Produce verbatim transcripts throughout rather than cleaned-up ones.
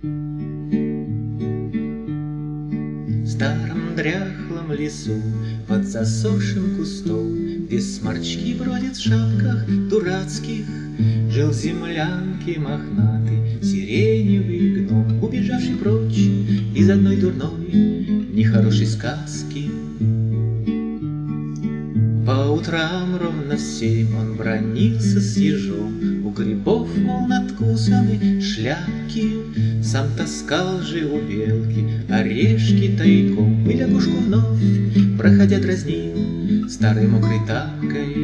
В старом дряхлом лесу под засохшим кустом, где сморчки бродят в шапках дурацких, жил землянки мохнатый сиреневый гном, убежавший прочь из одной дурной нехорошей сказки. По утрам ровно в семь он бранился с ежом, у грибов, мол, надкусаны шляпки. Сам таскал же у белки орешки тайком, и лягушку вновь, проходя, дразнил старой мокрой тапкой.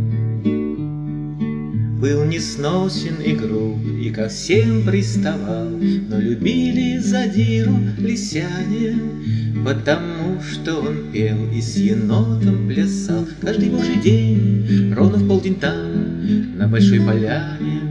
Был несносен и груб, и ко всем приставал, но любили задиру лисяне, потому что он пел и с енотом плясал каждый божий день, ровно в полдень там, на большой поляне.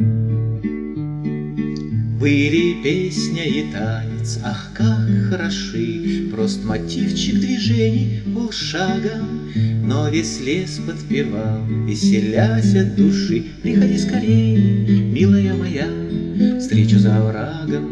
Были песня и танец, ах, как хороши, прост мотивчик движений полшага, но весь лес подпевал, веселясь от души. Приходи скорей, милая моя, встречу за оврагом.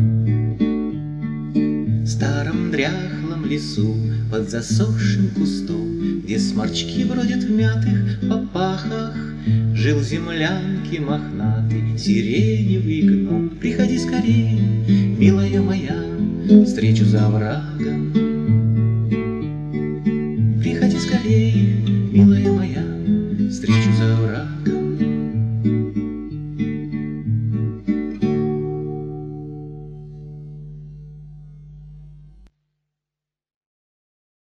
В старом дряхлом лесу под засохшим кустом, где сморчки бродят в мятых попахах, жил землянки мохнатый сиреневый гном. Приходи скорей, милая моя, встречу за оврагом. Приходи скорей,